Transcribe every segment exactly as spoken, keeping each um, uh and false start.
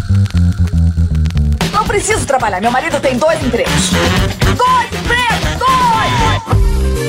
Não preciso trabalhar, meu marido tem dois empregos. Dois empregos! Dois!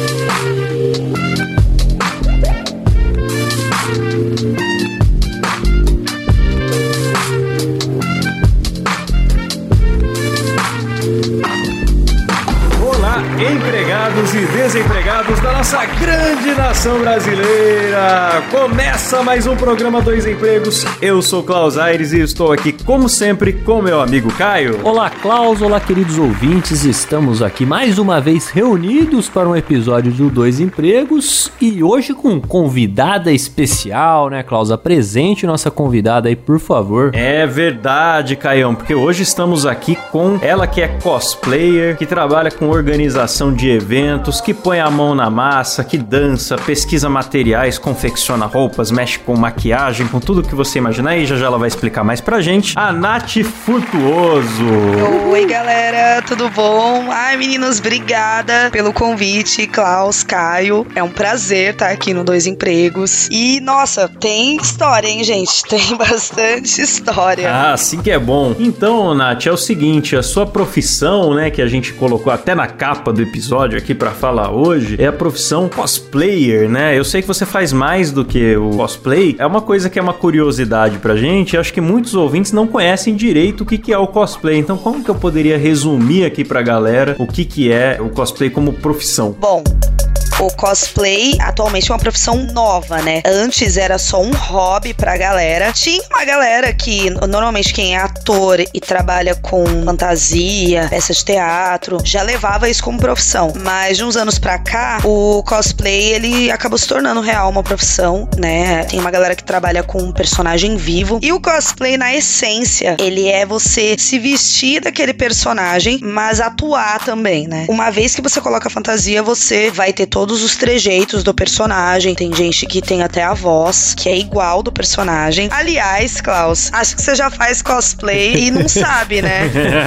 Empregados e desempregados da nossa grande nação brasileira. Começa mais um programa Dois Empregos. Eu sou Klaus Aires e estou aqui, como sempre, com meu amigo Caio. Olá, Klaus. Olá, queridos ouvintes. Estamos aqui mais uma vez reunidos para um episódio do Dois Empregos e hoje com convidada especial, né, Klaus? Apresente nossa convidada aí, por favor. É verdade, Caião, porque hoje estamos aqui com ela que é cosplayer, que trabalha com organização de eventos, que põe a mão na massa, que dança, pesquisa materiais, confecciona roupas, mexe com maquiagem, com tudo que você imaginar, e já já ela vai explicar mais pra gente. A Nath Furtuoso. Oi, galera, tudo bom? Ai, meninos, obrigada pelo convite, Klaus, Caio. É um prazer estar aqui no Dois Empregos. E, nossa, tem história, hein, gente? Tem bastante história. Ah, sim que é bom. Então, Nath, é o seguinte, a sua profissão, né, que a gente colocou até na capa do episódio aqui pra falar hoje, é a profissão cosplayer, né? Eu sei que você faz mais do que o cosplay. É uma coisa que é uma curiosidade pra gente. Eu acho que muitos ouvintes não conhecem direito o que, que é o cosplay. Então, como que eu poderia resumir aqui pra galera o que, que é o cosplay como profissão? Bom, o cosplay atualmente é uma profissão nova, né? Antes era só um hobby pra galera. Tinha uma galera que, normalmente quem é ator e trabalha com fantasia, peça de teatro, já levava isso como profissão. Mas de uns anos pra cá, o cosplay, ele acabou se tornando real uma profissão, né? Tem uma galera que trabalha com um personagem vivo. E o cosplay, na essência, ele é você se vestir daquele personagem, mas atuar também, né? Uma vez que você coloca a fantasia, você vai ter todos os trejeitos do personagem. Tem gente que tem até a voz, que é igual do personagem. Aliás, Klaus, acho que você já faz cosplay e não sabe, né?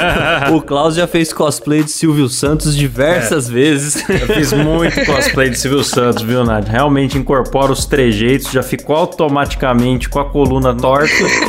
O Klaus já fez cosplay de Silvio Santos diversas é. vezes. Eu fiz muito cosplay de Silvio Santos, viu, Nath? Realmente incorpora os trejeitos, já ficou automaticamente com a coluna torta,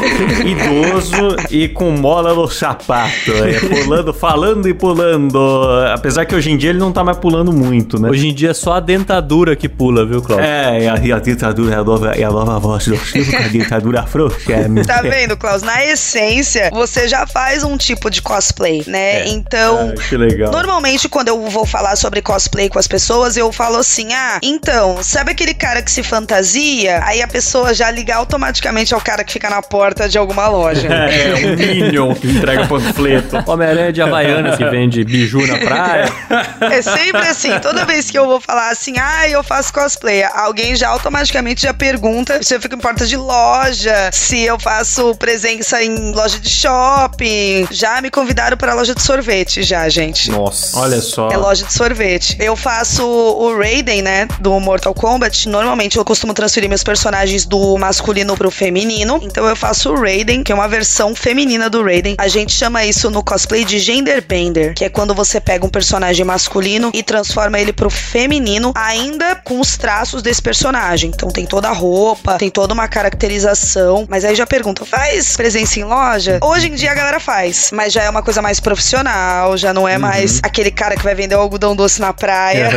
idoso e com mola no sapato. É, pulando, falando e pulando. Apesar que hoje em dia ele não tá mais pulando muito, né? Hoje em dia é só a dentadura que pula, viu, Klaus? É, e a, e a dentadura é a nova, é a nova voz do Silvio, com a dentadura frouxa. Tá vendo, Klaus? Na essência, você já faz um tipo de cosplay, né? É. Então, ah, que legal. Normalmente, quando eu vou falar sobre cosplay com as pessoas, eu falo assim, ah, então, sabe aquele cara que se fantasia? Aí a pessoa já liga automaticamente ao cara que fica na porta de alguma loja. É, um Minion que entrega panfleto. Homem-Aranha de Havaiana que vende biju na praia. É sempre assim, toda vez que eu vou falar assim, ah, eu faço cosplay, alguém já automaticamente já pergunta se eu fico em porta de loja, se eu faço presença em loja de shopping. Já me convidaram para loja de sorvete já, gente. Nossa, olha só. É loja de sorvete. Eu faço o Raiden, né, do Mortal Kombat. Normalmente eu costumo transferir meus personagens do masculino pro feminino, então eu faço o Raiden, que é uma versão feminina do Raiden. A gente chama isso no cosplay de gender bender, que é quando você pega um personagem masculino e transforma ele pro feminino, ainda com os traços desse personagem. Então tem toda a roupa, tem toda uma caracterização. Mas aí já pergunta, faz presença em loja? Hoje em dia a galera faz, mas já é uma coisa mais profissional, já não é uhum. mais aquele cara que vai vender o algodão doce na praia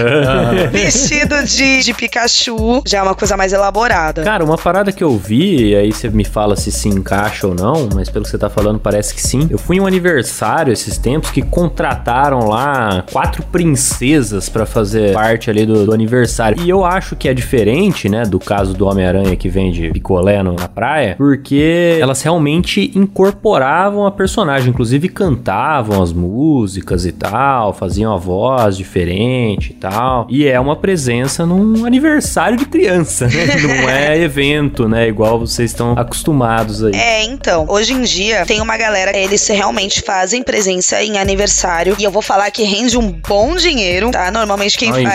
vestido de, de Pikachu, já é uma coisa mais elaborada. Cara, uma parada que eu vi, e aí você me fala se se encaixa ou não, mas pelo que você tá falando parece que sim. Eu fui em um aniversário esses tempos que contrataram lá quatro princesas pra fazer parte ali do, do aniversário. E eu acho que é diferente, né, do caso do Homem-Aranha que vende picolé no, na praia, porque elas realmente incorporavam a personagem, inclusive cantavam as músicas e tal, faziam a voz diferente e tal. E é uma presença num aniversário de criança, né? Não é evento, né? Igual vocês estão acostumados aí. É, então, hoje em dia tem uma galera, eles realmente fazem presença em aniversário, e eu vou falar que rende um bom dinheiro, tá? Normalmente quem Ai, faz beleza.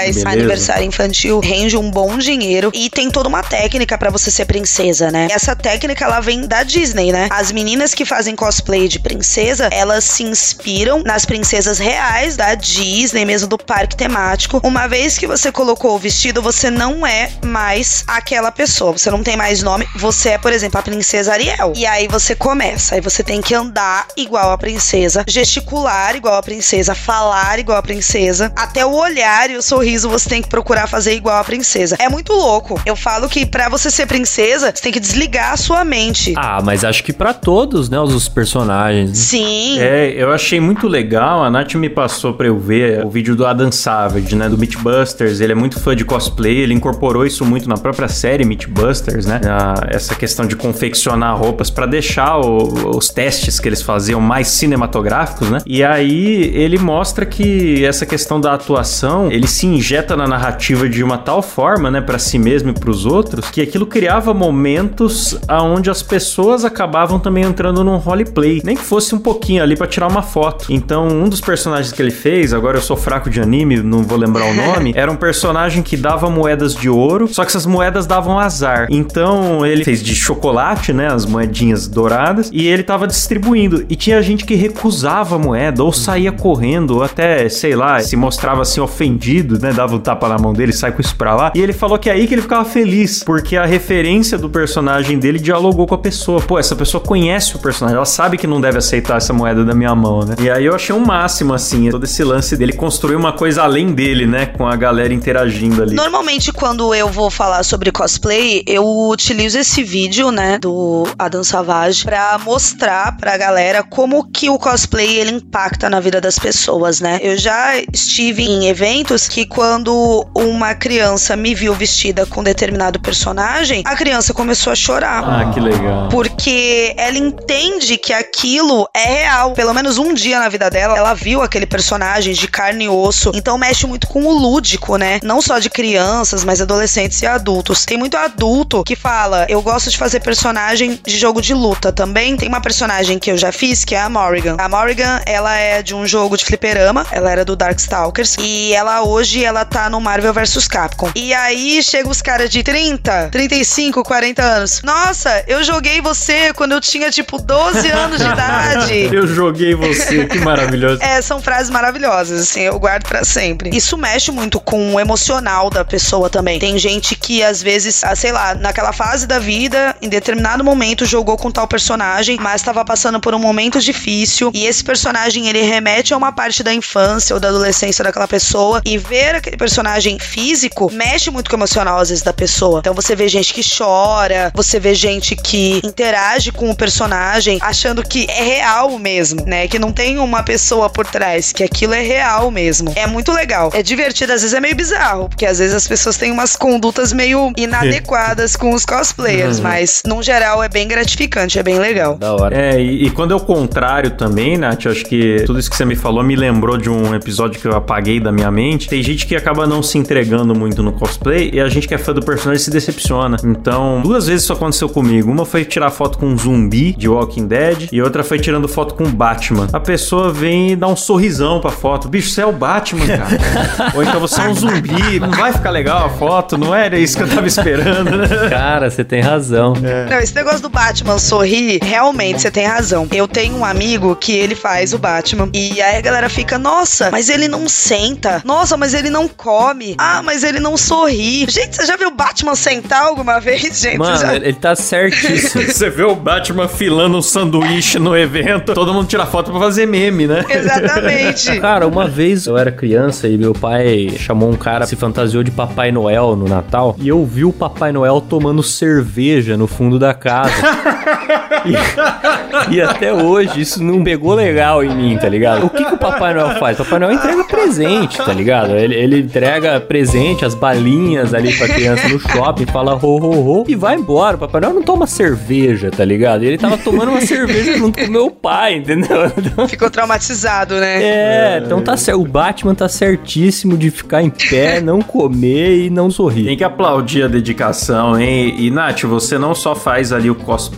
aniversário infantil rende um bom dinheiro e tem toda uma técnica pra você ser princesa, né? Essa técnica, ela vem da Disney, né? As meninas que fazem cosplay de princesa, elas se inspiram nas princesas reais da Disney, mesmo do parque temático. Uma vez que você colocou o vestido, você não é mais aquela pessoa, você não tem mais nome, você é, por exemplo, a princesa Ariel. E aí você começa, aí você tem que andar igual a princesa, gesticular igual a princesa, falar igual a princesa, até o olhar e o sorriso você tem que procurar fazer igual a princesa. É muito louco. Eu falo que pra você ser princesa, você tem que desligar a sua mente. Ah, mas acho que pra todos, né, os personagens. Né? Sim. É, eu achei muito legal, a Nath me passou pra eu ver o vídeo do Adam Savage, né, do Mythbusters. Ele é muito fã de cosplay, ele incorporou isso muito na própria série Mythbusters, né, a, essa questão de confeccionar roupas pra deixar o, os testes que eles faziam mais cinematográficos, né, e aí ele mostra que essa questão da atuação, ele se injeta na narrativa de uma tal forma, né, pra si mesmo e pros outros, que aquilo criava momentos aonde as pessoas acabavam também entrando num roleplay, nem que fosse um pouquinho ali pra tirar uma foto. Então, um dos personagens que ele fez, agora eu sou fraco de anime, não vou lembrar o nome, era um personagem que dava moedas de ouro, só que essas moedas davam azar. Então, ele fez de chocolate, né, as moedinhas douradas, e ele tava distribuindo. E tinha gente que recusava a moeda, ou saía correndo, ou até, sei lá, se mostrava assim ofendido, né, dava um tapa na mão dele, sai com isso pra lá. E ele falou que é aí que ele ficava feliz, porque a referência do personagem dele dialogou com a pessoa. Pô, essa pessoa conhece o personagem, ela sabe que não deve aceitar essa moeda da minha mão, né? E aí eu achei um máximo, assim, todo esse lance dele construir uma coisa além dele, né, com a galera interagindo ali. Normalmente, quando eu vou falar sobre cosplay, eu utilizo esse vídeo, né, do Adam Savage pra mostrar pra galera como que o cosplay, ele impacta na vida das pessoas, né? Eu já estive em eventos que quando uma criança me viu vestida com determinado personagem, a criança começou a chorar. Ah, que legal. Porque ela entende que aquilo é real. Pelo menos um dia na vida dela, ela viu aquele personagem de carne e osso. Então mexe muito com o lúdico, né? Não só de crianças, mas adolescentes e adultos. Tem muito adulto que fala, eu gosto de fazer personagem de jogo de luta também. Tem uma personagem que eu já fiz, que é a Morrigan. A Morrigan, ela é de um jogo de fliperama, ela era do Darkstalkers, e ela hoje, ela tá no Marvel versus. Capcom. E aí, chega os caras de trinta, trinta e cinco, quarenta anos. Nossa, eu joguei você quando eu tinha, tipo, doze anos de idade. Eu joguei você, que maravilhoso. É, são frases maravilhosas, assim, eu guardo pra sempre. Isso mexe muito com o emocional da pessoa também. Tem gente que, às vezes, sei lá, naquela fase da vida, em determinado momento, jogou com tal personagem, mas tava passando por um momento difícil, e esse personagem, ele remete a uma parte da infância ou da adolescência daquela pessoa, e ver aquele personagem físico mexe muito com o emocional, às vezes, da pessoa. Então, você vê gente que chora, você vê gente que interage com o personagem, achando que é real mesmo, né? Que não tem uma pessoa por trás, que aquilo é real mesmo. É muito legal. É divertido, às vezes é meio bizarro, porque às vezes as pessoas têm umas condutas meio inadequadas com os cosplayers, uhum. Mas, no geral, é bem gratificante, é bem legal. Da hora. É, e, e quando é o contrário também, Nath, eu acho que tudo isso que você me falou me lembrou de um episódio que eu apaguei da minha mente. Tem gente que acaba não se entregando muito no cosplay, e a gente que é fã do personagem se decepciona. Então, duas vezes isso aconteceu comigo. Uma foi tirar foto com um zumbi de Walking Dead, e outra foi tirando foto com o Batman. A pessoa vem e dá um sorrisão pra foto. Bicho, você é o Batman, cara. Ou então você é um zumbi, não vai ficar legal a foto, não era isso que eu tava esperando, né? Cara, você tem razão. É. Não, esse negócio do Batman sorrir, realmente, você tem razão. Eu tenho um amigo que ele faz o Batman, e aí a galera fica, nossa, mas ele não senta. Nossa, mas ele não come. Ah, mas ele não sorri. Gente, você já viu o Batman sentar alguma vez, gente? Mano, já... ele tá certíssimo. Você vê o Batman filando um sanduíche no evento, todo mundo tira foto pra fazer meme, né? Exatamente. Cara, uma vez eu era criança e meu pai chamou um cara, se fantasiou de Papai Noel no Natal, e eu vi o Papai Noel tomando cerveja no fundo da casa. e, e até hoje isso não pegou legal em mim, tá ligado? O que que o Papai Noel faz? O Papai Noel entrega presente, tá ligado? Ele, ele entrega presente, as balinhas ali pra criança no shopping, fala ho, ho, ho, e vai embora. O Papai Noel não toma cerveja, tá ligado? E ele tava tomando uma cerveja junto com o meu pai, entendeu? Então... Ficou traumatizado, né? É, então tá certo. O Batman tá certíssimo de ficar em pé, não comer e não sorrir. Tem que aplaudir a dedicação, hein? E, Nath, você não só faz ali o cosplay, né,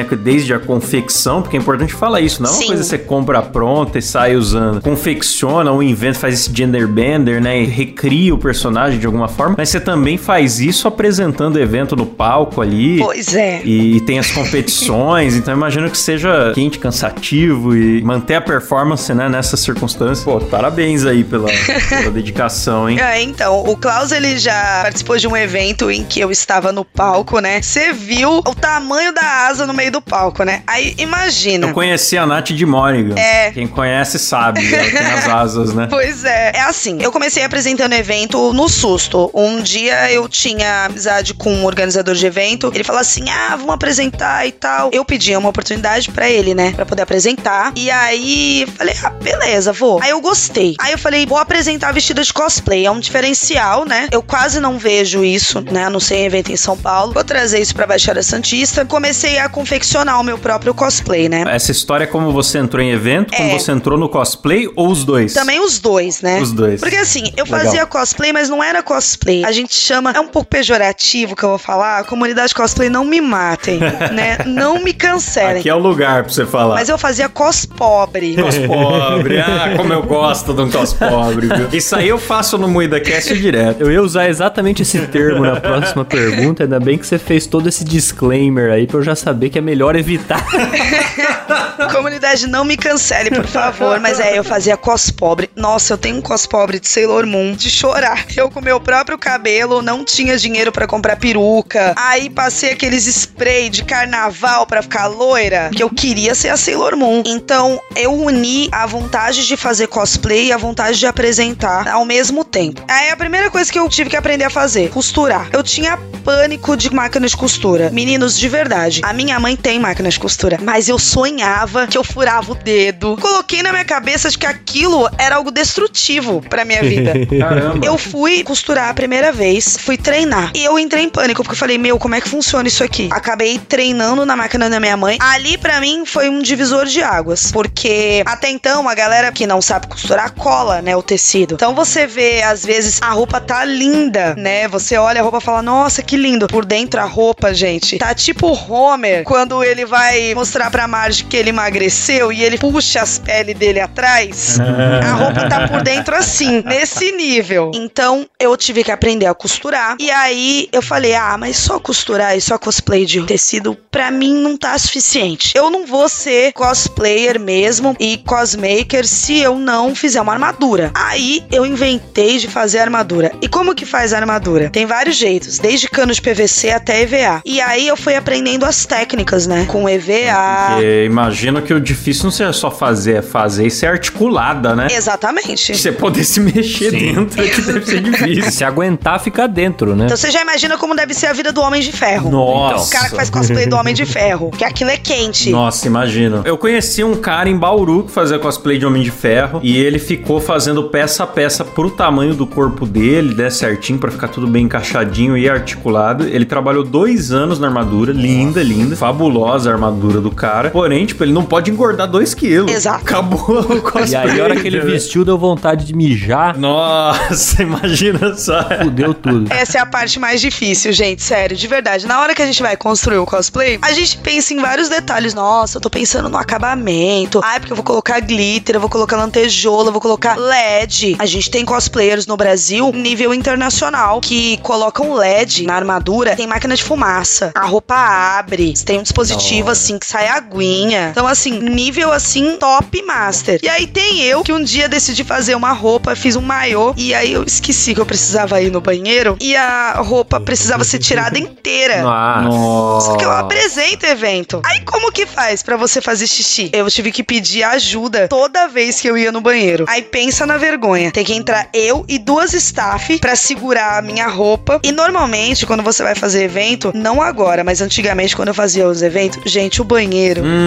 né? Desde a confecção, porque é importante falar isso, não é uma Sim. coisa que você compra pronta e sai usando. Confecciona ou inventa, faz esse gender bender, né? E recria o personagem de alguma forma, mas você também faz isso apresentando o evento no palco ali. Pois é. E, e tem as competições, então eu imagino que seja quente, cansativo e manter a performance, né, nessas circunstâncias. Pô, parabéns aí pela, pela dedicação, hein? É, então, o Klaus, ele já participou de um evento em que eu estava no palco, né? Você viu o tamanho da asa no meio do palco, né? Aí, imagina. Eu conheci a Nath de Morrigan. É. Quem conhece sabe, ela tem as asas, né? Pois é. É assim, eu comecei apresentando evento no susto. Um dia eu tinha amizade com um organizador de evento, ele falou assim, ah, vamos apresentar e tal. Eu pedi uma oportunidade pra ele, né? Pra poder apresentar. E aí, falei, ah, beleza, vou. Aí eu gostei. Aí eu falei, vou apresentar vestida de cosplay. É um diferencial, né? Eu quase não vejo isso, né? A não ser em evento em São Paulo. Vou trazer isso pra Baixada Santista. Comecei a confeccionar o meu próprio cosplay, né? Essa história é como você entrou em evento, É. como você entrou no cosplay ou os dois? Também os dois, né? Os dois. Porque assim, eu Legal. fazia cosplay, mas não era cosplay. A gente chama, é um pouco pejorativo que eu vou falar, a comunidade cosplay não me matem, né? Não me cancelem. Aqui é o lugar pra você falar. Mas eu fazia cospobre. Cospobre, ah, como eu gosto de um cospobre, viu? Isso aí eu faço no MuidaCast direto. Eu ia usar exatamente esse termo na próxima pergunta, ainda bem que você fez todo esse disclaimer aí pra eu já saber que é melhor evitar. Comunidade, não me cancele, por favor. Mas é, eu fazia cospobre. Nossa, eu tenho um cospobre de Sailor Moon de chorar. Eu com meu próprio cabelo, não tinha dinheiro pra comprar peruca. Aí passei aqueles spray de carnaval pra ficar loira, que eu queria ser a Sailor Moon. Então, eu uni a vontade de fazer cosplay e a vontade de apresentar ao mesmo tempo. Aí a primeira coisa que eu tive que aprender a fazer, costurar. Eu tinha pânico de máquina de costura. Meninos, de verdade, a minha mãe tem máquina de costura, mas eu sonhava que eu furava o dedo. Coloquei na minha cabeça de que aquilo era algo destrutivo pra minha vida. Caramba. Eu fui costurar a primeira vez, fui treinar. E eu entrei em pânico, porque eu falei, meu, como é que funciona isso aqui? Acabei treinando na máquina da minha mãe. Ali, pra mim, foi um divisor de águas. Porque até então, a galera que não sabe costurar, cola, né, o tecido. Então você vê, às vezes, a roupa tá linda, né? Você olha a roupa e fala, nossa, que lindo. Por dentro, a roupa, gente, tá tipo o Homer, quando ele vai mostrar pra Marge que ele emagreceu e ele puxa as peles dele atrás. A roupa tá por dentro assim, nesse nível. Então, eu tive que aprender a costurar. E aí, eu falei, ah, mas só costurar e só cosplay de tecido, pra mim, não tá suficiente. Eu não vou ser cosplayer mesmo e cosmaker se eu não fizer uma armadura. Aí, eu inventei de fazer armadura. E como que faz a armadura? Tem vários jeitos, desde cano de P V C até E V A. E aí, eu fui aprendendo as técnicas, né? Com E V A. Porque imagino que o difícil não seja só fazer, é fazer e ser articulada, né? Exatamente. Você poder se mexer Sim. dentro é que deve ser difícil. Se aguentar, fica dentro, né? Então você já imagina como deve ser a vida do Homem de Ferro. Nossa. O cara que faz cosplay do Homem de Ferro. Que aquilo é quente. Nossa, imagina. Eu conheci um cara em Bauru que fazia cosplay de Homem de Ferro e ele ficou fazendo peça a peça pro tamanho do corpo dele, né, certinho, pra ficar tudo bem encaixadinho e articulado. Ele trabalhou dois anos na armadura, linda, linda, fabulosa a armadura do cara. Porém, tipo, ele não pode engordar dois quilos. Exato. Acabou o cosplay. E aí, a hora que ele vestiu, deu vontade de mijar, Nossa, imagina só. fudeu tudo. Essa é a parte mais difícil, gente, sério, de verdade. Na hora que a gente vai construir o cosplay, a gente pensa em vários detalhes. Nossa, eu tô pensando no acabamento. Ai, porque eu vou colocar glitter, eu vou colocar lantejoula, eu vou colocar L E D. A gente tem cosplayers no Brasil, nível internacional, que colocam L E D na armadura. Tem máquina de fumaça. A roupa abre. Tem um dispositivo, assim, que sai aguinha. Então, assim, nível, assim, top master. E aí tem eu, que um dia decidi fazer uma roupa, fiz um maiô, e aí eu esqueci que eu precisava ir no banheiro, e a roupa precisava ser tirada inteira. Nossa. Só que eu apresento o evento. Aí como que faz pra você fazer xixi? Eu tive que pedir ajuda toda vez que eu ia no banheiro. Aí pensa na vergonha. Tem que entrar eu e duas staff pra segurar a minha roupa. E normalmente, quando você vai fazer evento, não agora, mas antigamente, quando eu fazia os eventos, gente, o banheiro Hum, é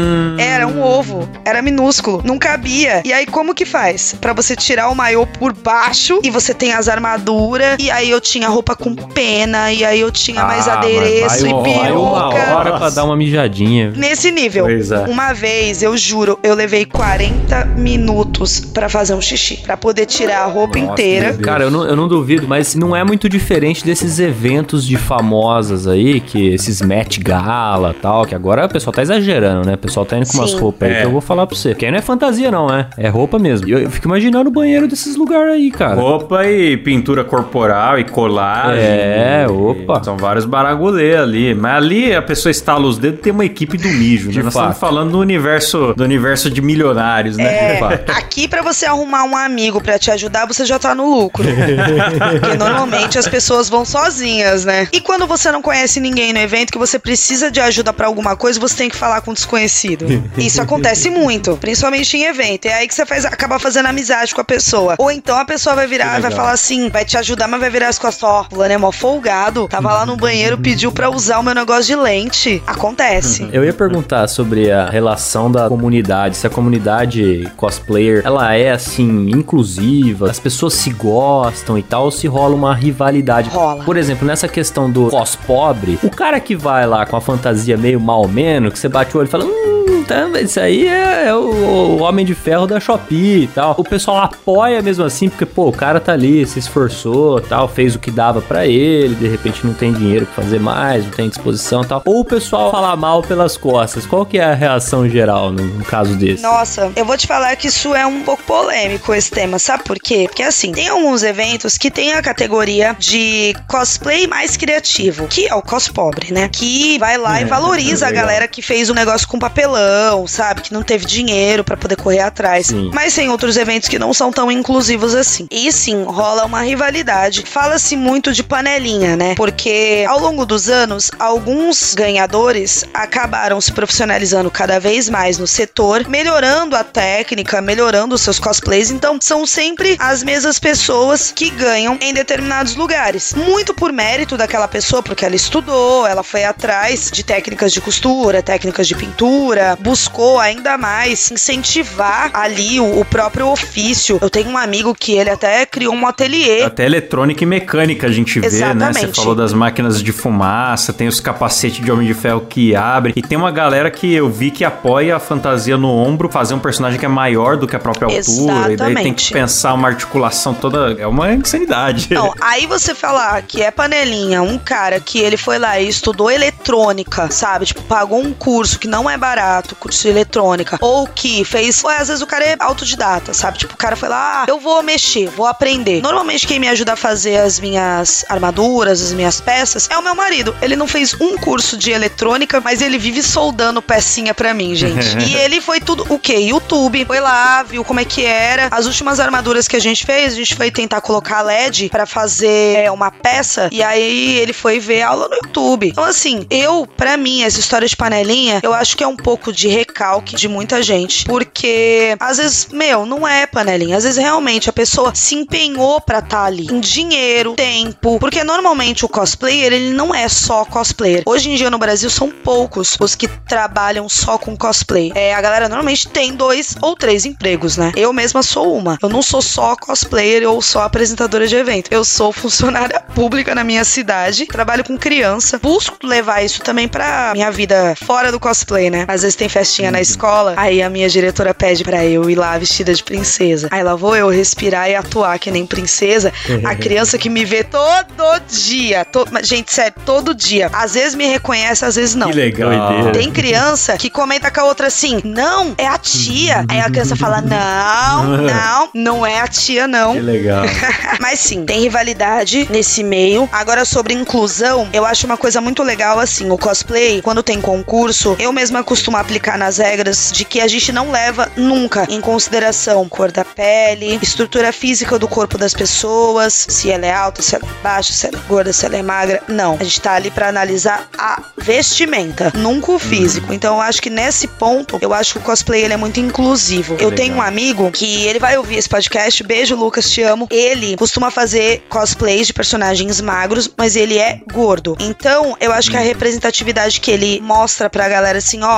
Era um ovo. Era minúsculo. Não cabia. E aí, como que faz? Pra você tirar o maiô por baixo e você tem as armaduras. E aí eu tinha roupa com pena. E aí eu tinha ah, mais adereço vai, e peruca. Vai uma hora pra dar uma mijadinha. Nesse nível. Pois é. Uma vez, eu juro, eu levei quarenta minutos pra fazer um xixi. Pra poder tirar a roupa Nossa, inteira. Cara, eu não, eu não duvido, mas não é muito diferente desses eventos de famosas aí, que esses Met Gala e tal, que agora o pessoal tá exagerando, né? O pessoal tá indo com Sim. umas roupas aí é. que eu vou falar pra você. Porque aí não é fantasia não, é? É roupa mesmo. E eu, eu fico imaginando o banheiro desses lugares aí, cara. Roupa e pintura corporal e colagem. É, e, opa. São vários baragulê ali. Mas ali a pessoa estala os dedos e tem uma equipe do mijo, né? Nós estamos falando do universo, do universo de milionários, né? É, aqui pra você arrumar um amigo pra te ajudar, você já tá no lucro. Porque normalmente as pessoas vão sozinhas, né? E quando você não conhece ninguém no evento, que você precisa de ajuda pra alguma coisa, você tem que falar com um desconhecido. Isso acontece muito, principalmente em evento. É aí que você faz, acaba fazendo amizade com a pessoa. Ou então a pessoa vai virar, vai falar assim, vai te ajudar, mas vai virar as costas, ó, fulano é mó folgado, tava lá no banheiro, pediu pra usar o meu negócio de lente. Acontece. Eu ia perguntar sobre a relação da comunidade, se a comunidade cosplayer, ela é assim, inclusiva, as pessoas se gostam e tal, ou se rola uma rivalidade. Rola. Por exemplo, nessa questão do cos pobre, o cara que vai lá com a fantasia meio mal menos, que você bate o olho e fala, hum, tá, isso aí é, é o, o Homem de Ferro da Shopee e tal. O pessoal apoia mesmo assim, porque, pô, o cara tá ali, se esforçou, tal, fez o que dava pra ele, de repente não tem dinheiro pra fazer mais, não tem disposição e tal. Ou o pessoal fala mal pelas costas. Qual que é a reação geral num, num caso desse? Nossa, eu vou te falar que isso é um pouco polêmico, esse tema, sabe por quê? Porque assim, tem alguns eventos que tem a categoria de cosplay mais criativo, que é o cos pobre, né? Que vai lá é, e valoriza é a galera que fez um negócio com papelão, sabe? Que não teve dinheiro pra poder correr atrás. Sim. Mas tem outros eventos que não são tão inclusivos assim. E sim, rola uma rivalidade. Fala-se muito de panelinha, né? Porque ao longo dos anos, alguns ganhadores acabaram se profissionalizando cada vez mais no setor, melhorando a técnica, melhorando os seus cosplays. Então, são sempre as mesmas pessoas que ganham em determinados lugares. Muito por mérito daquela pessoa, porque ela estudou, ela foi atrás de técnicas de costura, técnicas de pintura, buscou ainda mais incentivar ali o, o próprio ofício. Eu tenho um amigo que ele até criou um ateliê. Até eletrônica e mecânica a gente vê, Exatamente. né? Você falou das máquinas de fumaça, tem os capacetes de Homem de Ferro que abrem, e tem uma galera que eu vi que apoia a fantasia no ombro, fazer um personagem que é maior do que a própria altura, Exatamente. E daí tem que pensar uma articulação toda, é uma insanidade. Não, aí você falar que é panelinha, um cara que ele foi lá e estudou eletrônica, sabe? Tipo, pagou um curso que não é barato, curso de eletrônica, ou que fez, ou às vezes o cara é autodidata, sabe? Tipo, o cara foi lá, ah, eu vou mexer, vou aprender. Normalmente quem me ajuda a fazer as minhas armaduras, as minhas peças, é o meu marido. Ele não fez um curso de eletrônica, mas ele vive soldando pecinha pra mim, gente. E ele foi tudo, o quê? YouTube. Foi lá, viu como é que era. As últimas armaduras que a gente fez, a gente foi tentar colocar L E D pra fazer é, uma peça, e aí ele foi ver aula no YouTube. Então assim, eu, pra mim, essa história de panelinha, eu acho que é um pouco de recalque de muita gente, porque às vezes, meu, não é panelinha, às vezes realmente a pessoa se empenhou pra estar tá ali, em dinheiro, tempo, porque normalmente o cosplayer, ele não é só cosplayer. Hoje em dia no Brasil são poucos os que trabalham só com cosplay. É, a galera normalmente tem dois ou três empregos, né? Eu mesma sou uma. Eu não sou só cosplayer ou só apresentadora de evento. Eu sou funcionária pública na minha cidade, trabalho com criança, busco levar isso também pra minha vida fora do cosplay, né? Às vezes tem festinha na escola, aí a minha diretora pede pra eu ir lá vestida de princesa. Aí lá vou eu respirar e atuar que nem princesa. A criança que me vê todo dia, to... gente, sério, todo dia. Às vezes me reconhece, às vezes não. Que legal. Tem criança que comenta com a outra assim, não, é a tia. Aí a criança fala, não, não, não é a tia, não. Que legal. Mas sim, tem rivalidade nesse meio. Agora, sobre inclusão, eu acho uma coisa muito legal, assim, o cosplay, quando tem concurso, eu mesma costumo aplicar nas regras de que a gente não leva nunca em consideração cor da pele, estrutura física do corpo das pessoas, se ela é alta, se ela é baixa, se ela é gorda, se ela é magra. Não, a gente tá ali pra analisar a vestimenta, nunca o físico. Então eu acho que nesse ponto, eu acho que o cosplay ele é muito inclusivo. Eu tenho um amigo que ele vai ouvir esse podcast, beijo Lucas, te amo. Ele costuma fazer cosplays de personagens magros, mas ele é gordo. Então eu acho que a representatividade que ele mostra pra galera assim, ó, sou um cara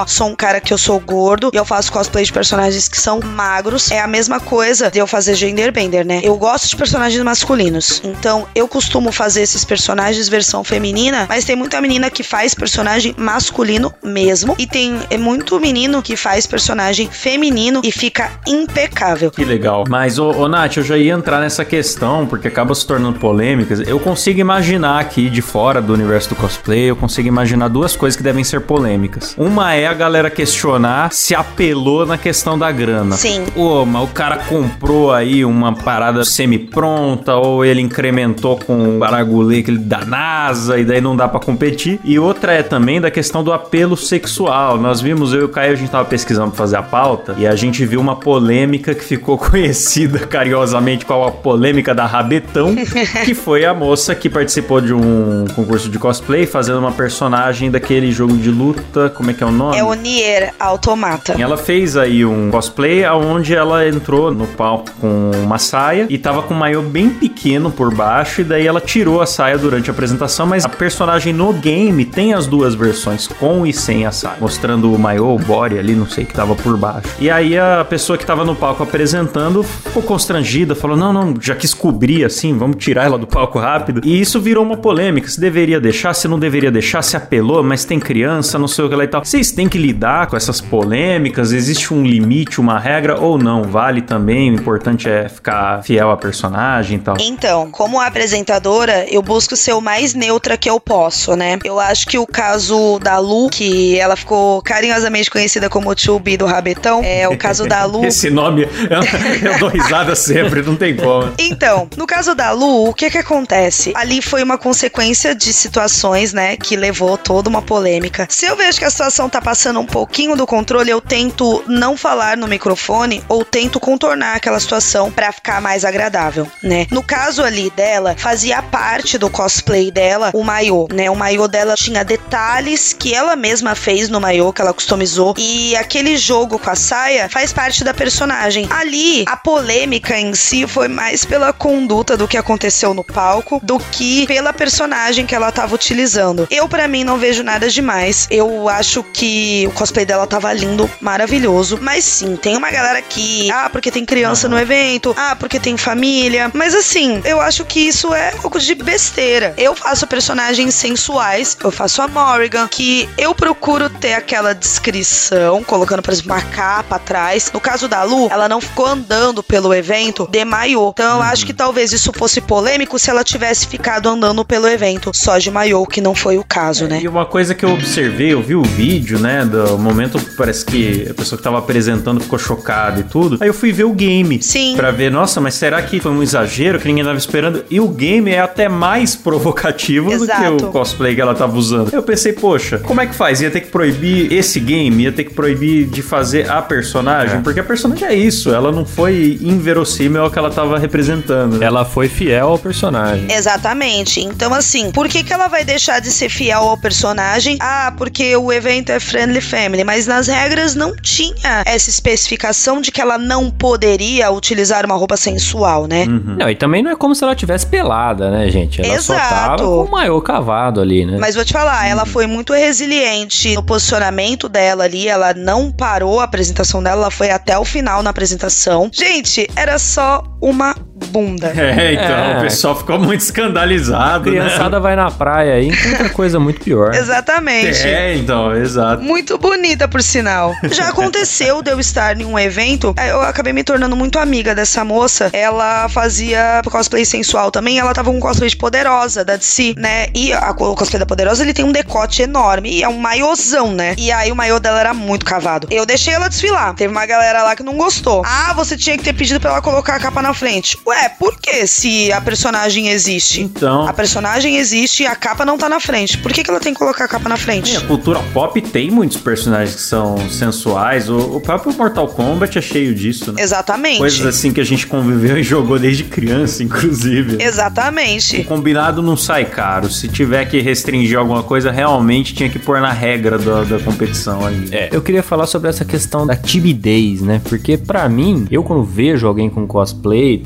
cara que eu sou gordo e eu faço cosplay de personagens que são magros. É a mesma coisa de eu fazer genderbender, né? Eu gosto de personagens masculinos, então eu costumo fazer esses personagens versão feminina, mas tem muita menina que faz personagem masculino mesmo, e tem muito menino que faz personagem feminino e fica impecável. Que legal. Mas, ô, ô Nath, eu já ia entrar nessa questão, porque acaba se tornando polêmicas. Eu consigo imaginar aqui, de fora do universo do cosplay, eu consigo imaginar duas coisas que devem ser polêmicas. Uma é a galera questionar se apelou na questão da grana. Sim. Ô, mas o cara comprou aí uma parada semi-pronta, ou ele incrementou com o baragulê da NASA, e daí não dá pra competir. E outra é também da questão do apelo sexual. Nós vimos, eu e o Caio, a gente tava pesquisando pra fazer a pauta, e a gente viu uma polêmica que ficou conhecida carinhosamente como a polêmica da Rabetão, que foi a moça que participou de um concurso de cosplay fazendo uma personagem daquele jogo de luta, como é que é o nome? É o Nier Automata. Ela fez aí um cosplay onde ela entrou no palco com uma saia e tava com um maiô bem pequeno por baixo, e daí ela tirou a saia durante a apresentação, mas a personagem no game tem as duas versões, com e sem a saia, mostrando o maiô, o body ali, não sei, que tava por baixo. E aí a pessoa que tava no palco apresentando ficou constrangida, falou, não, não, já quis cobrir assim, vamos tirar ela do palco rápido. E isso virou uma polêmica, se deveria deixar, se não deveria deixar, se apelou, mas tem criança, não sei o que lá e tal. Vocês têm que lidar com essas polêmicas, existe um limite, uma regra ou não? Vale também, o importante é ficar fiel à personagem e tal. Então, como apresentadora, eu busco ser o mais neutra que eu posso, né? Eu acho que o caso da Lu, que ela ficou carinhosamente conhecida como Chubi do Rabetão, é o caso da Lu... Esse nome, eu, eu dou risada sempre, não tem como. Então, no caso da Lu, o que que acontece? Ali foi uma consequência de situações, né, que levou toda uma polêmica. Se eu vejo que a situação tá passando um pouquinho do controle, eu tento não falar no microfone ou tento contornar aquela situação pra ficar mais agradável, né? No caso ali dela, fazia parte do cosplay dela o maiô, né? O maiô dela tinha detalhes que ela mesma fez no maiô, que ela customizou, e aquele jogo com a saia faz parte da personagem. Ali, a polêmica em si foi mais pela conduta do que aconteceu no palco do que pela personagem que ela tava utilizando. Eu, pra mim, não vejo nada demais. Eu acho que o cosplay dela tava lindo, maravilhoso, mas sim, tem uma galera que, ah, porque tem criança no evento, ah, porque tem família, mas assim, eu acho que isso é um pouco de besteira. Eu faço personagens sensuais, eu faço a Morrigan, que eu procuro ter aquela descrição, colocando, por exemplo, uma capa atrás. No caso da Lu, ela não ficou andando pelo evento de maiô, então eu acho que talvez isso fosse polêmico se ela tivesse ficado andando pelo evento só de maiô, que não foi o caso, né? E uma coisa que eu observei, eu vi o vídeo, né, do momento, parece que a pessoa que tava apresentando ficou chocada e tudo, aí eu fui ver o game. Sim. Pra ver, nossa, mas será que foi um exagero que ninguém tava esperando? E o game é até mais provocativo Exato. do que o cosplay que ela tava usando. Eu pensei, poxa, como é que faz? Ia ter que proibir esse game? Ia ter que proibir de fazer a personagem? É. Porque a personagem é isso, ela não foi inverossímil ao que ela tava representando, né? Ela foi fiel ao personagem. Exatamente. Então, assim, por que que ela vai deixar de ser fiel ao personagem? Ah, porque o evento é friendly family, mas nas regras não tinha essa especificação de que ela não poderia utilizar uma roupa sensual, né? Uhum. Não, e também não é como se ela tivesse pelada, né, gente? Ela Exato. só tava com o maiô cavado ali, né? Mas vou te falar, ela foi muito resiliente no posicionamento dela ali, ela não parou a apresentação dela, ela foi até o final na apresentação. Gente, era só uma bunda. É, então, é. O pessoal ficou muito escandalizado, a criançada né? vai na praia aí, encontra coisa muito pior. Exatamente. É, então, exato. Muito bonita, por sinal. Já aconteceu de eu estar em um evento, eu acabei me tornando muito amiga dessa moça. Ela fazia cosplay sensual também, ela tava com um cosplay de Poderosa, da D C, né? E a, o cosplay da Poderosa, ele tem um decote enorme, e é um maiôzão, né? E aí o maiô dela era muito cavado. Eu deixei ela desfilar. Teve uma galera lá que não gostou. Ah, você tinha que ter pedido pra ela colocar a capa na frente. Ué, por que se a personagem existe? Então... A personagem existe e a capa não tá na frente. Por que que ela tem que colocar a capa na frente? É, a cultura pop tem muitos personagens que são sensuais. O, o próprio Mortal Kombat é cheio disso, né? Exatamente. Coisas assim que a gente conviveu e jogou desde criança, inclusive. Exatamente. O combinado não sai caro. Se tiver que restringir alguma coisa, realmente tinha que pôr na regra da, da competição ali. É. Eu queria falar sobre essa questão da timidez, né? Porque pra mim, eu quando vejo alguém com cosplay e tal, eu falo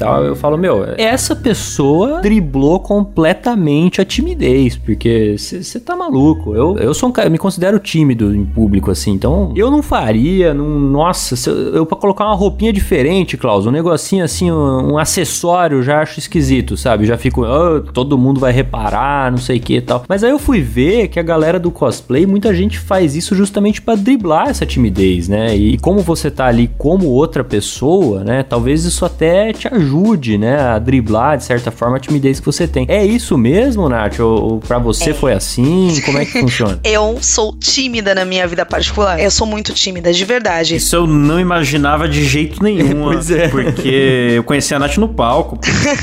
falo, meu, essa pessoa driblou completamente a timidez, porque você tá maluco. Eu, eu sou um cara, eu me considero tímido em público, assim, então eu não faria, não, nossa, se eu, eu pra colocar uma roupinha diferente, Klaus, um negocinho assim, um, um acessório, já acho esquisito, sabe? Já fico, oh, todo mundo vai reparar, não sei o que e tal. Mas aí eu fui ver que a galera do cosplay, muita gente faz isso justamente pra driblar essa timidez, né? E como você tá ali como outra pessoa, né? Talvez isso até te ajude, né? A driblar, de certa forma, a timidez que você tem. É isso mesmo, Nath? Ou, ou pra você é. foi assim? Como é que funciona? Eu sou tímida na minha vida particular. Eu sou muito tímida, de verdade. Isso eu não imaginava de jeito nenhum. Pois é. Porque eu conheci a Nath no palco.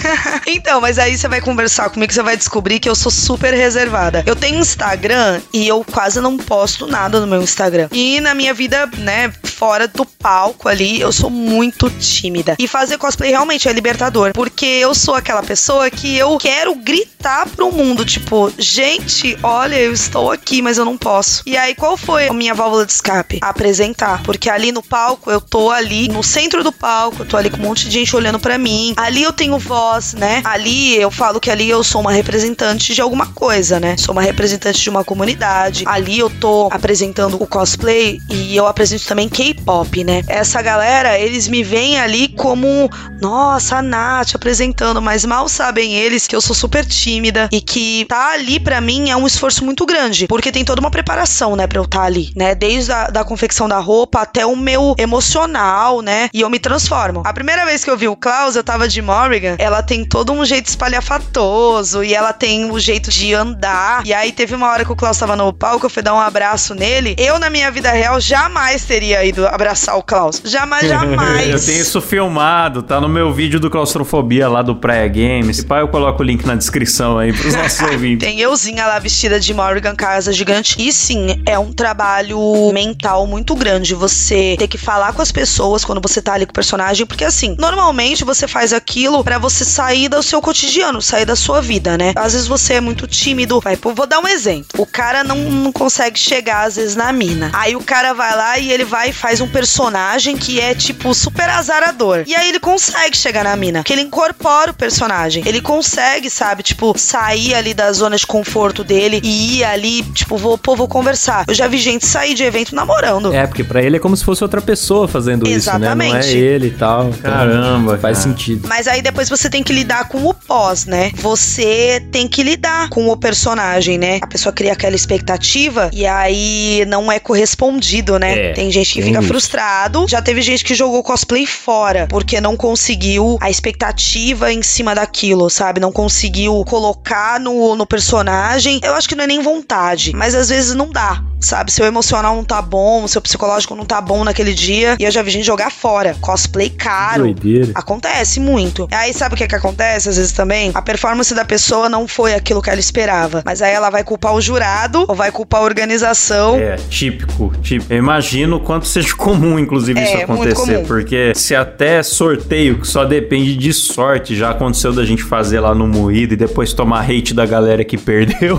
Então, mas aí você vai conversar comigo, você vai descobrir que eu sou super reservada. Eu tenho Instagram e eu quase não posto nada no meu Instagram. E na minha vida, né, fora do palco ali, eu sou muito tímida. E fazer cosplay realmente é libertador, porque eu sou aquela pessoa que eu quero gritar pro mundo, tipo, gente, olha, eu estou aqui, mas eu não posso. E aí, qual foi a minha válvula de escape? Apresentar. Porque ali no palco, eu tô ali no centro do palco, eu tô ali com um monte de gente olhando pra mim. Ali eu tenho voz, né? Ali eu falo que ali eu sou uma representante de alguma coisa, né? Sou uma representante de uma comunidade. Ali eu tô apresentando o cosplay e eu apresento também K-pop, né? Essa galera, eles me veem ali como, nossa, a Nath apresentando, mas mal sabem eles que eu sou super tímida e que tá ali pra mim é um esforço muito grande, porque tem toda uma preparação, né, pra eu estar ali, né? Desde a da confecção da roupa até o meu emocional, né? E eu me transformo. A primeira vez que eu vi o Klaus, eu tava de Morrigan, ela tem todo um jeito espalhafatoso e ela tem o um jeito de andar. E aí teve uma hora que o Klaus tava no palco, eu fui dar um abraço nele. Eu, na minha vida real, jamais teria ido abraçar o Klaus. Jamais, jamais. Eu tenho isso filmado, tá no meu vídeo do Claustrofobia lá do Praia Games. E pá, eu coloco o link na descrição aí pros nossos ouvintes. Tem euzinha lá vestida de Morrigan, casa gigante. E sim, é um trabalho mental muito grande. Você ter que falar com as pessoas quando você tá ali com o personagem, porque assim, normalmente você faz aquilo pra você sair do seu cotidiano, sair da sua vida, né? Às vezes você é muito tímido. Vai, vou dar um exemplo. O cara não, não consegue chegar, às vezes, na mina. Aí o cara vai lá e ele vai e faz um personagem que é, tipo, super azarador. E aí ele consegue chegar na mina, porque ele incorpora o personagem. Ele consegue, sabe, tipo, sair ali da zona de conforto dele e ir ali, tipo, vou, pô, vou conversar. Eu já vi gente sair de evento namorando. É, porque pra ele é como se fosse outra pessoa fazendo Exatamente. isso, né? Não é ele e tal. Então, caramba, faz cara. sentido. Mas aí depois você tem que lidar com o pós, né? Você tem que lidar com o personagem, né? A pessoa cria aquela expectativa e aí não é correspondido, né? É, tem gente que tem fica isso. frustrado. Já teve gente que jogou cosplay fora porque não conseguiu a expectativa em cima daquilo, sabe? Não conseguiu colocar no, no personagem. Eu acho que não é nem vontade, mas às vezes não dá, sabe? Seu emocional não tá bom, seu psicológico não tá bom naquele dia. E eu já vi gente jogar fora. Cosplay caro. Doideira. Acontece muito. Aí sabe o que que acontece às vezes também? A performance da pessoa não foi aquilo que ela esperava. Mas aí ela vai culpar o jurado ou vai culpar a organização. É, típico, típico. Eu imagino o quanto seja comum, inclusive, É, isso muito acontecer. comum. Porque se até sorteio, que só depende de sorte, já aconteceu da gente fazer lá no Moído e depois tomar hate da galera que perdeu.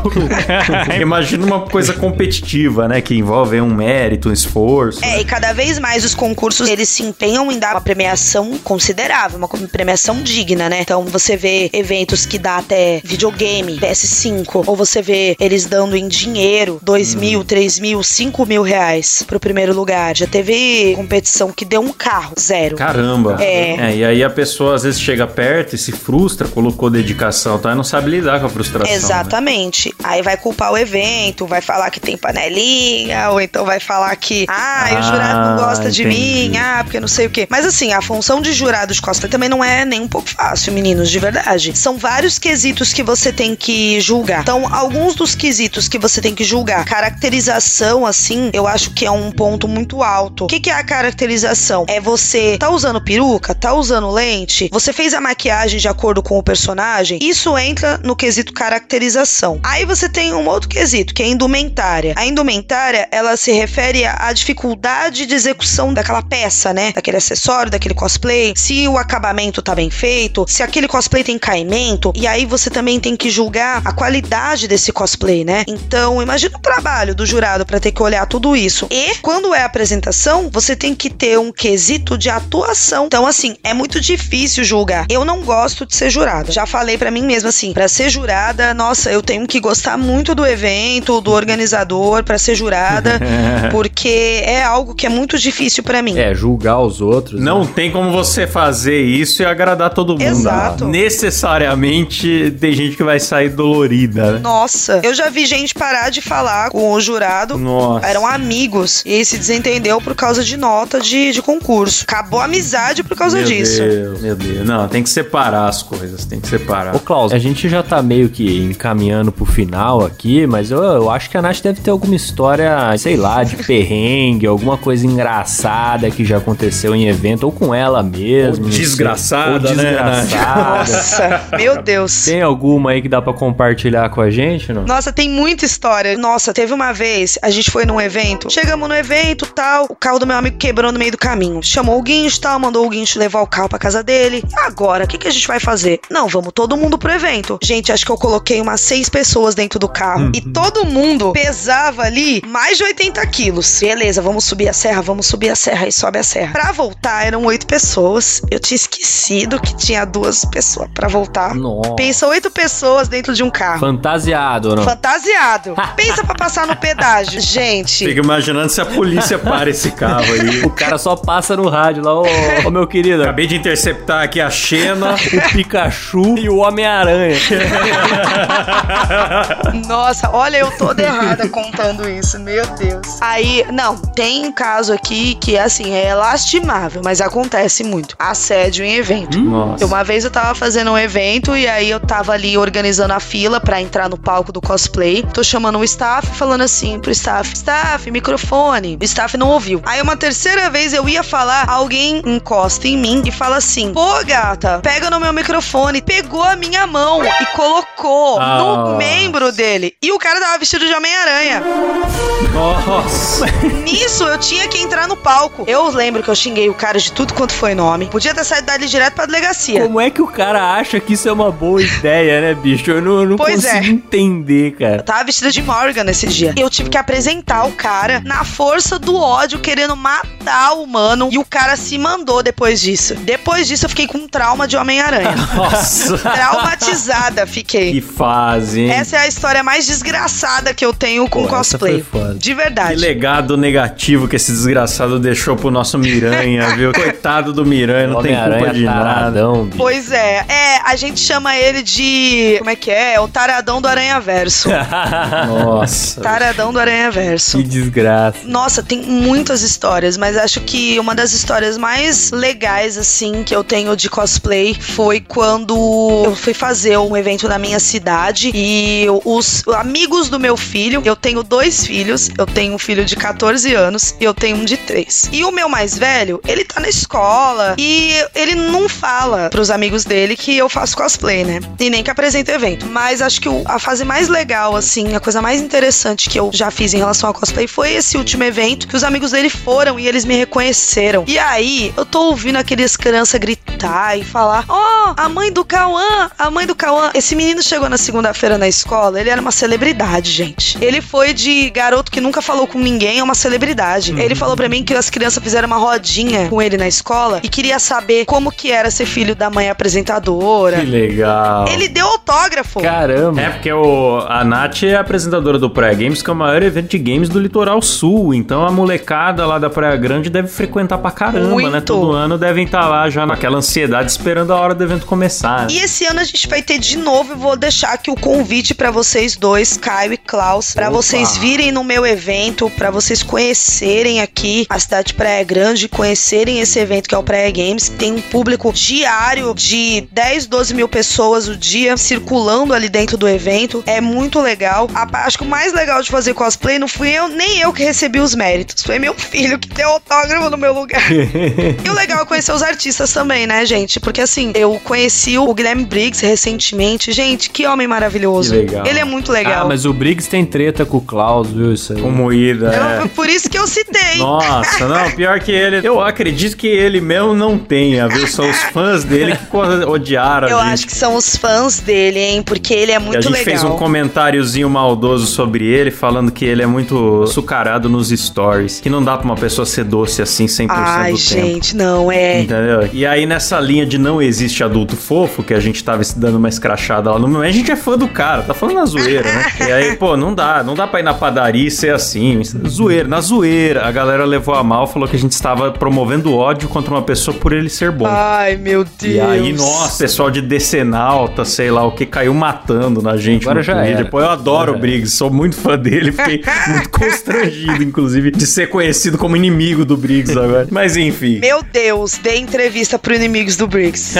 Imagina uma coisa competitiva, né? Que envolve um mérito, um esforço. É, e cada vez mais os concursos, eles se empenham em dar uma premiação considerável, uma premiação digna, né? Então você vê eventos que dá até videogame, P S cinco, ou você vê eles dando em dinheiro dois mil, três mil, cinco mil reais pro primeiro lugar. Já teve competição que deu um carro, zero. Caramba. É. É, e aí a pessoa às vezes chega perto e se frustra, colocou dedicação, tá? E não sabe lidar com a frustração. Exatamente. Né? Aí vai culpar o evento, vai falar que tem panelinha, ou então vai falar que, ah, Ah, o jurado não gosta de entendi. mim, ah, porque não sei o quê. Mas assim, a função de jurado de cosplay também não é nem um pouco fácil, meninos, de verdade. São vários quesitos que você tem que julgar. Então, alguns dos quesitos que você tem que julgar. Caracterização, assim, eu acho que é um ponto muito alto. O que que é a caracterização? É você tá usando peruca, tá usando lente, você fez a maquiagem de acordo com o personagem, isso entra no quesito caracterização. Aí você tem um outro quesito, que é a indumentária. A indumentária indumentária, ela se refere à dificuldade de execução daquela peça, né? Daquele acessório, daquele cosplay, se o acabamento tá bem feito, se aquele cosplay tem caimento, e aí você também tem que julgar a qualidade desse cosplay, né? Então, imagina o trabalho do jurado pra ter que olhar tudo isso. E, quando é apresentação, você tem que ter um quesito de atuação. Então, assim, é muito difícil julgar. Eu não gosto de ser jurada. Já falei pra mim mesma, assim, pra ser jurada, nossa, eu tenho que gostar muito do evento, do organizador, pra ser jurada, porque é algo que é muito difícil pra mim. É, julgar os outros. Não né? tem como você fazer isso e agradar todo mundo. Exato. Necessariamente tem gente que vai sair dolorida, né? Nossa, eu já vi gente parar de falar com o jurado. Nossa. Eram amigos. E se desentendeu por causa de nota de, de concurso. Acabou a amizade por causa meu disso. Meu Deus, meu Deus. Não, tem que separar as coisas, tem que separar. Ô, Klaus, a gente já tá meio que encaminhando pro final aqui, mas eu, eu acho que a Nath deve ter alguma história, sei lá, de perrengue, alguma coisa engraçada que já aconteceu em evento, ou com ela mesmo. Ou desgraçada, ou desgraçada. Nossa, meu Deus. Tem alguma aí que dá pra compartilhar com a gente, não? Nossa, tem muita história. Nossa, teve uma vez, a gente foi num evento, chegamos no evento, tal, o carro do meu amigo quebrou no meio do caminho. Chamou o guincho, tal, mandou o guincho levar o carro pra casa dele. Agora, o que, que a gente vai fazer? Não, vamos todo mundo pro evento. Gente, acho que eu coloquei umas seis pessoas dentro do carro. Uhum. E todo mundo pesava ali mais de oitenta quilos. Beleza, vamos subir a serra, vamos subir a serra e sobe a serra. Pra voltar, eram oito pessoas. Eu tinha esquecido que tinha duas pessoas pra voltar. Nossa. Pensa oito pessoas dentro de um carro. Fantasiado, ou não? Fantasiado. Pensa pra passar no pedágio. Gente. Fica imaginando se a polícia para esse carro aí. O cara só passa no rádio lá, ô, ô meu querido. Acabei de interceptar aqui a Xena, o Pikachu e o Homem-Aranha. Nossa, olha, eu toda errada contando isso, meu Deus. Aí, não, tem um caso aqui que, assim, é lastimável, mas acontece muito. Assédio em evento. Nossa. Uma vez eu tava fazendo um evento e aí eu tava ali organizando a fila pra entrar no palco do cosplay. Tô chamando o staff, falando assim pro staff, staff, microfone. O staff não ouviu. Aí uma terceira vez eu ia falar, alguém encosta em mim e fala assim, pô, gata, pega no meu microfone. Pegou a minha mão e colocou ah. no membro dele. E o cara tava vestido de Homem-Aranha. Nossa. Nisso, eu tinha que entrar no palco. Eu lembro que eu xinguei o cara de tudo quanto foi nome. Podia ter saído dali direto pra delegacia. Como é que o cara acha que isso é uma boa ideia, né, bicho? Eu não, eu não pois consigo é. entender, cara. Eu tava vestida de Morgan nesse dia. Eu tive que apresentar o cara na força do ódio, querendo matar o mano. E o cara se mandou depois disso. Depois disso, eu fiquei com um trauma de Homem-Aranha. Nossa. Traumatizada fiquei. Que fase, hein? Essa é a história mais desgraçada que eu tenho com Pô, cosplay. De verdade. Que legado negativo que esse desgraçado deixou pro nosso Miranha, viu? Coitado do Miranha, não tem culpa de taradão, nada. Bicho. Pois é. É, a gente chama ele de... Como é que é? É o taradão do Aranhaverso. Nossa. Taradão do Aranhaverso. Que desgraça. Nossa, tem muitas histórias, mas acho que uma das histórias mais legais, assim, que eu tenho de cosplay foi quando eu fui fazer um evento na minha cidade e os amigos do meu filho, eu tenho dois filhos, eu tenho um filho de catorze anos e eu tenho um de três. E o meu mais velho, ele tá na escola e ele não fala pros amigos dele que eu faço cosplay, né? E nem que apresento evento. Mas acho que o, a fase mais legal, assim, a coisa mais interessante que eu já fiz em relação ao cosplay foi esse último evento que os amigos dele foram e eles me reconheceram. E aí, eu tô ouvindo aqueles crianças gritar e falar, ó, oh, a mãe do Cauã, a mãe do Cauã. Esse menino chegou na segunda-feira na escola, ele era uma celebridade, gente. Ele foi de garoto que nunca falou com ninguém a uma celebridade. Uhum. Ele falou pra mim que as crianças fizeram uma rodinha com ele na escola e queria saber como que era ser filho da mãe apresentadora. Que legal. Ele deu autógrafo. Caramba. É, porque o, a Nath é apresentadora do Praia Games, que é o maior evento de games do Litoral Sul. Então a molecada lá da Praia Grande deve frequentar pra caramba, muito. Né? Todo ano devem estar lá já naquela ansiedade esperando a hora do evento começar. Né? E esse ano a gente vai ter de novo, eu vou deixar aqui o convite pra vocês dois, Caio e Klaus, pra Opa. vocês virem no meu evento, pra vocês conhecerem aqui a cidade de Praia Grande, conhecerem esse evento que é o Praia Games. Tem um público diário de dez, doze mil pessoas o dia circulando ali dentro do evento. É muito legal. A, acho que o mais legal de fazer cosplay não fui eu, nem eu que recebi os méritos. Foi meu filho que deu autógrafo no meu lugar. E o legal é conhecer os artistas também, né, gente? Porque assim, eu conheci o Guilherme Briggs recentemente. Gente, que homem maravilhoso. Que legal. Ele é muito legal. Ah, mas o Briggs tem treta com o Klaus, viu? Isso aí. Com moída, é. Eu, por isso que eu citei. Nossa, não, pior que ele... Eu acredito que ele mesmo não tenha, viu? São os fãs dele que odiaram Eu a gente. acho que são os fãs dele, hein? Porque ele é muito legal. A gente legal. fez um comentáriozinho maldoso sobre ele, falando que ele é muito açucarado nos stories. Que não dá pra uma pessoa ser doce assim cem por cento Ai, do tempo. gente, não, é... Entendeu? E aí nessa linha de não existe adulto fofo, que a gente tava dando uma escrachada lá no momento, a gente é fã do cara, tá falando na zoeira, né? E aí, pô, não dá, não dá pra ir na padaria e ser assim, zoeira, na zoeira. A galera levou a mal, falou que a gente estava promovendo ódio contra uma pessoa por ele ser bom. Ai, meu Deus. E aí, nossa, pessoal de Decenalta, sei lá o que, caiu matando na gente. Agora já era. Pô, eu adoro Já o Briggs, sou muito fã dele, fiquei muito constrangido, inclusive, de ser conhecido como inimigo do Briggs agora. Mas enfim. Meu Deus, dê entrevista pro Inimigos do Briggs.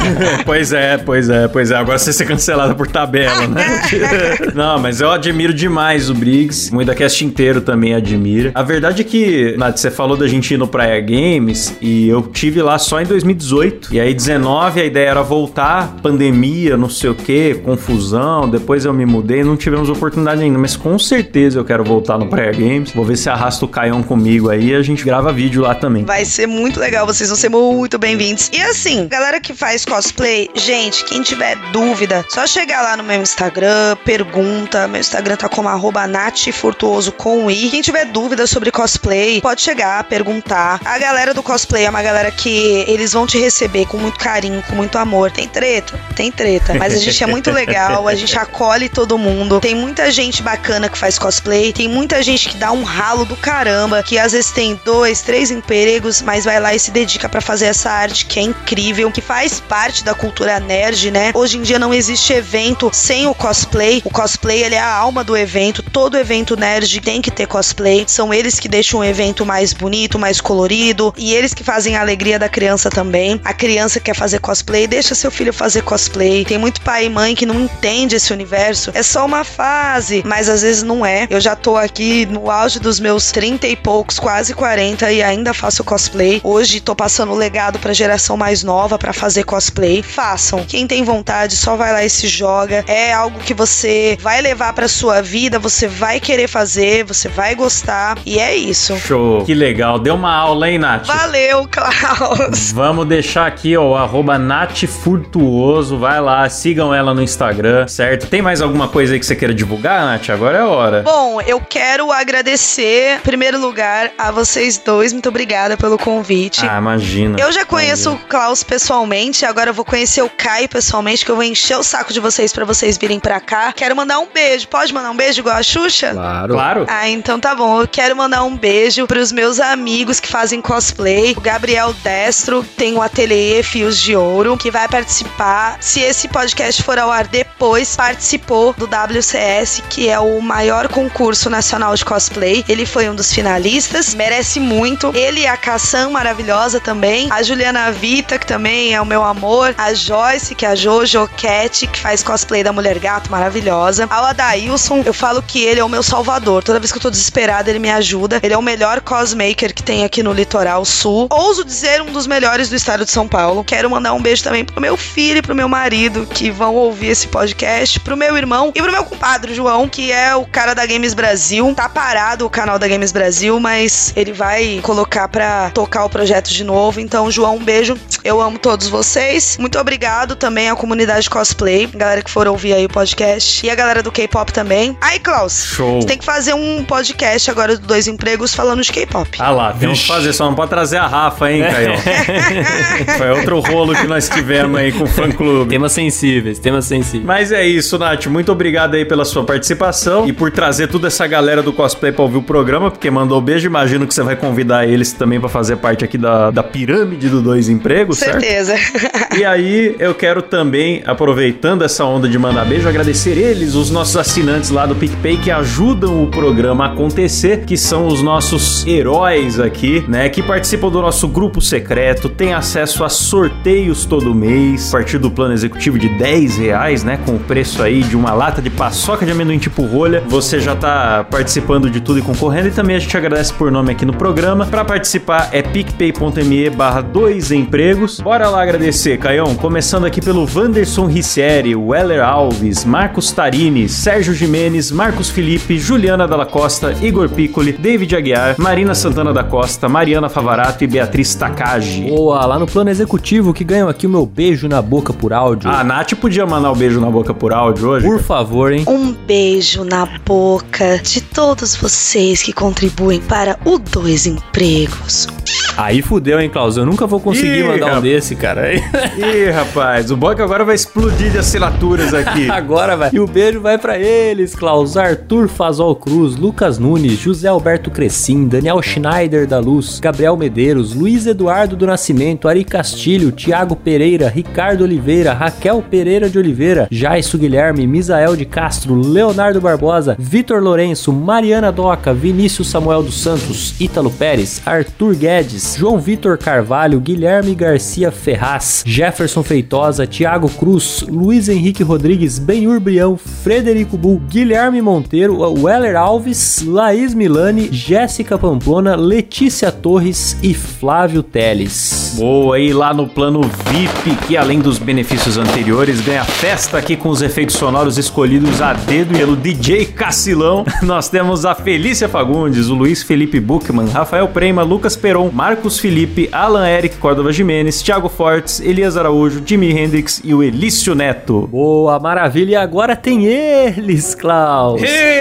Pois é, pois é, pois é. Agora você ser cancelado por tabela, né? Não, mas eu admiro demais o Briggs. O MuidaCast inteiro também admira. A verdade é que, Nath, você falou da gente ir no Praia Games e eu tive lá só em dois mil e dezoito. E aí, dezenove, a ideia era voltar, pandemia, não sei o que, confusão. Depois eu me mudei, não tivemos oportunidade ainda. Mas com certeza eu quero voltar no Praia Games. Vou ver se arrasta o Caião comigo aí e a gente grava vídeo lá também. Vai ser muito legal, vocês vão ser muito bem-vindos. E assim, galera que faz cosplay, gente, quem tiver dúvida, só chegar lá no meu Instagram, pergunta. Meu Instagram tá como arroba nathfurtuoso com i. Quem tiver dúvida sobre cosplay, pode chegar, perguntar. A galera do cosplay é uma galera que eles vão te receber com muito carinho, com muito amor. Tem treta? Tem treta. Mas a gente é muito legal, a gente acolhe todo mundo. Tem muita gente bacana que faz cosplay, tem muita gente que dá um ralo do caramba, que às vezes tem dois, três empregos, mas vai lá e se dedica pra fazer essa arte que é incrível, que faz parte da cultura nerd, né? Hoje em dia não existe evento sem o cosplay. O cosplay, ele é a alma do evento. Todo evento nerd tem que ter cosplay. São eles que deixam o evento mais bonito, mais colorido, e eles que fazem a alegria da criança também. A criança quer fazer cosplay, deixa seu filho fazer cosplay. Tem muito pai e mãe que não entende esse universo. É só uma fase, mas às vezes não é. Eu já tô aqui no auge dos meus trinta e poucos, quase quarenta, e ainda faço cosplay. Hoje tô passando o legado pra geração mais nova pra fazer cosplay. Façam. Quem tem vontade, só vai lá e se joga. É algo que você vai levar pra sua vida, você vai querer fazer, você vai gostar, e é isso. Show. Que legal. Deu uma aula, hein, Nath? Valeu, Klaus. Vamos deixar aqui, ó, o arroba nathfurtuoso. Vai lá, sigam ela no Instagram, certo? Tem mais alguma coisa aí que você queira divulgar, Nath? Agora é a hora. Bom, eu quero agradecer, em primeiro lugar, a vocês dois. Muito obrigada pelo convite. Ah, imagina. Eu já conheço imagina. o Klaus pessoalmente, agora eu vou conhecer o Caio pessoalmente, que eu vou encher o saco de vocês pra vocês virem pra cá. Quero mandar um beijo. Pode mandar um beijo igual a Xuxa? Claro. Claro. Ah, então tá bom. Eu quero mandar um beijo pros meus amigos que fazem cosplay. O Gabriel Destro tem o ateliê Fios de Ouro, que vai participar. Se esse podcast for ao ar depois, participou do W C S, que é o maior concurso nacional de cosplay. Ele foi um dos finalistas, merece muito. Ele e a Caçã, maravilhosa também. A Juliana Vita, que também é o meu amor. A Joyce, que é a Jojo Cat, que faz cosplay da Mulher Gato, maravilhosa. Ao Adailson, eu falo que ele é o meu salvador. Toda vez que eu tô desesperada, ele me ajuda. Ele é o melhor cosmaker que tem aqui no Litoral Sul. Ouso dizer, um dos melhores do estado de São Paulo. Quero mandar um beijo também pro meu filho e pro meu marido, que vão ouvir esse podcast. Pro meu irmão e pro meu compadre, João, que é o cara da Games Brasil. Tá parado o canal da Games Brasil, mas ele vai colocar pra tocar o projeto de novo. Então, João, um beijo. Eu amo todos vocês. Muito obrigado também à comunidade cosplay, galera que for ouvir aí o podcast. E a galera do K-pop também. Aí, Klaus, Show. você tem que fazer um podcast agora do Dois Empregos falando de K-pop. Ah lá, temos que fazer, só não pode trazer a Rafa, hein, Caio? Foi outro rolo que nós tivemos aí com o fã-clube. Temas sensíveis, temas sensíveis. Mas é isso, Nath. Muito obrigado aí pela sua participação e por trazer toda essa galera do cosplay pra ouvir o programa, porque mandou beijo. Imagino que você vai convidar eles também pra fazer parte aqui da, da pirâmide do Dois Empregos. emprego, certo? Com certeza. E aí, eu quero também, aproveitando essa onda de mandar beijo, agradecer eles, os nossos assinantes lá do PicPay, que ajudam o programa a acontecer, que são os nossos heróis aqui, né? Que participam do nosso grupo secreto, tem acesso a sorteios todo mês, a partir do plano executivo de dez reais, né? Com o preço aí de uma lata de paçoca de amendoim tipo rolha, você já tá participando de tudo e concorrendo. E também a gente agradece por nome aqui no programa. Para participar é picpay.me barra dois empregos. Bora lá agradecer, Caião. Começando aqui pelo Wanderson Ricieri, Weller Alves, Marcos Tarini, Sérgio Jimenez, Marcos Felipe, Juliana Dalla Costa, Igor Piccoli, David Aguiar, Marina Santana da Costa, Mariana Favarato e Beatriz Takagi. Boa, lá no plano executivo que ganham aqui o meu beijo na boca por áudio. A Nath podia mandar o um beijo na boca por áudio hoje? Por favor, hein? Um beijo na boca de todos vocês que contribuem para o Dois Empregos. Aí fudeu, hein, Klaus? Eu nunca vou conseguir Ih, mandar um rapaz. desse, cara. Ih, rapaz, o bom é que agora vai explodir de assinaturas aqui. Agora vai. E o beijo vai pra eles, Klaus. Arthur Fazol Cruz, Lucas Nunes, José Alberto Crescim, Daniel Schneider da Luz, Gabriel Medeiros, Luiz Eduardo do Nascimento, Ari Castilho, Tiago Pereira, Ricardo Oliveira, Raquel Pereira de Oliveira, Jaisso Guilherme, Misael de Castro, Leonardo Barbosa, Vitor Lourenço, Mariana Doca, Vinícius Samuel dos Santos, Ítalo Pérez, Arthur Guedes, João Vitor Carvalho, Guilherme Garcia Ferraz, Jefferson Feitosa, Thiago Cruz, Luiz Henrique Rodrigues, Benhur Brião, Frederico Bull, Guilherme Monteiro, Weller Alves, Laís Milani, Jéssica Pamplona, Letícia Torres e Flávio Teles. Boa, e lá no plano V I P, que além dos benefícios anteriores, ganha festa aqui com os efeitos sonoros escolhidos a dedo pelo D J Cacilão. Nós temos a Felícia Fagundes, o Luiz Felipe Buchmann, Rafael Prema, Lucas Peron, Marcos Felipe, Alan Eric Córdova Jimenez, Thiago Fortes, Elias Araújo, Jimi Hendrix e o Elício Neto. Boa, maravilha. E agora tem eles, Klaus.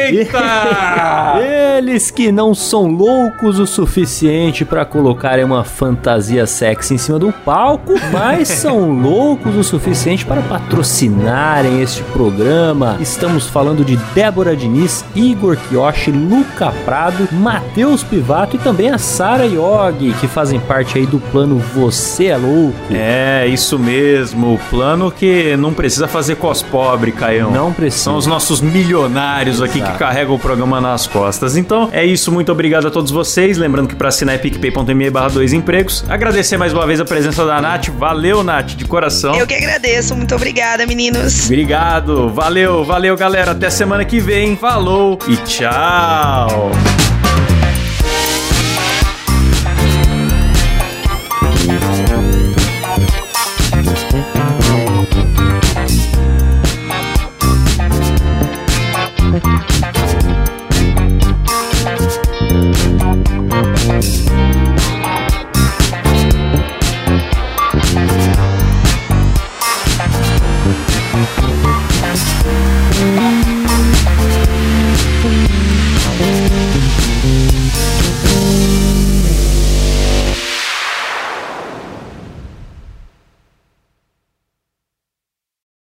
Eita! Eles que não são loucos o suficiente pra colocarem uma fantasia sexy em cima do palco, mas são loucos o suficiente para patrocinarem este programa. Estamos falando de Débora Diniz, Igor Kiyoshi, Luca Prado, Matheus Pivato e também a Sara Yogi, que fazem parte aí do plano Você é Louco. É, isso mesmo, o plano que não precisa fazer cos pobre, Caião. Não precisa. São os nossos milionários aqui Exato. Que carregam o programa nas costas. Então, é isso, muito obrigado a todos vocês. Lembrando que para assinar é picpay.me barra dois empregos. Agradecer mais uma vez a presença da Nath. Valeu, Nath, de coração. Eu que agradeço, muito obrigada, meninos. Obrigado, valeu, valeu, galera. Até semana que vem. Falou e tchau.